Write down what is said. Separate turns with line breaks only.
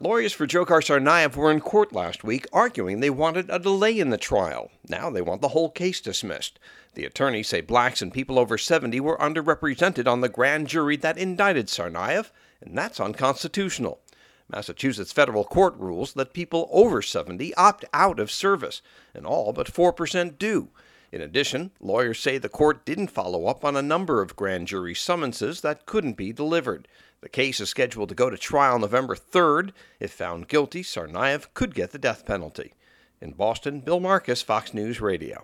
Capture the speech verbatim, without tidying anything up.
Lawyers for Dzhokhar Tsarnaev were in court last week arguing they wanted a delay in the trial. Now they want the whole case dismissed. The attorneys say blacks and people over seventy were underrepresented on the grand jury that indicted Tsarnaev, and that's unconstitutional. Massachusetts federal court rules that people over seventy opt out of service, and all but four percent do. In addition, lawyers say the court didn't follow up on a number of grand jury summonses that couldn't be delivered. The case is scheduled to go to trial November third. If found guilty, Tsarnaev could get the death penalty. In Boston, Bill Marcus, Fox News Radio.